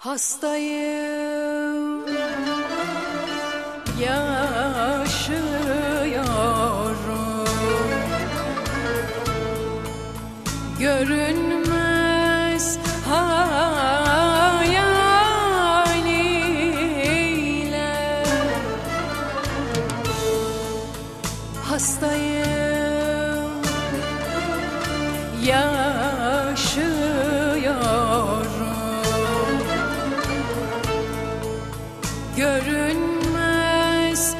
Hastayım, yaşıyorum, görünmez hayaliyle. Hastayım, yaşıyorum, görünmez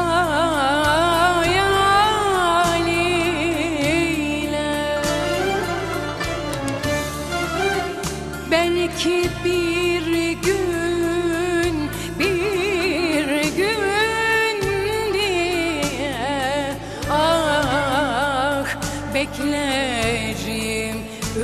hayaliyle. Belki bir gün diye beklerim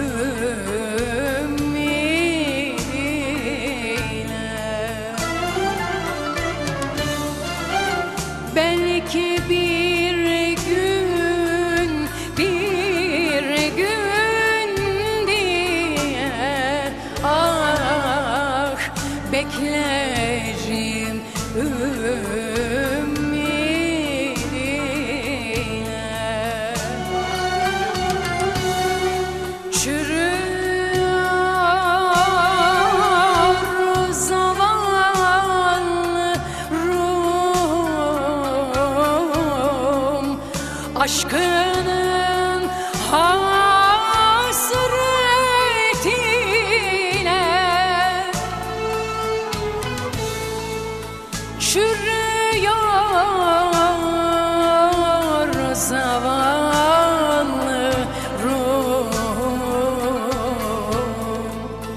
belki bir gün diye beklerim ümidiyle. Çürüyor zavallı ruhum, aşkının hasretiyle. Çürüyor zavallı ruhum,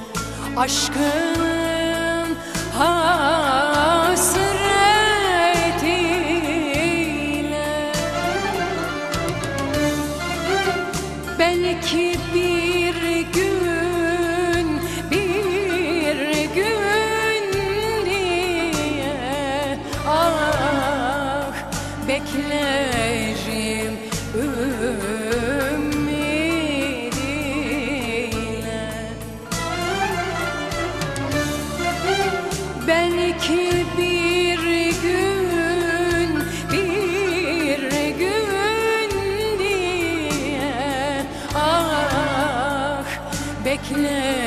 aşkının hasretiyle. Belki bir gün diye beklerim ümidiyle. Belki bir gün diye beklerim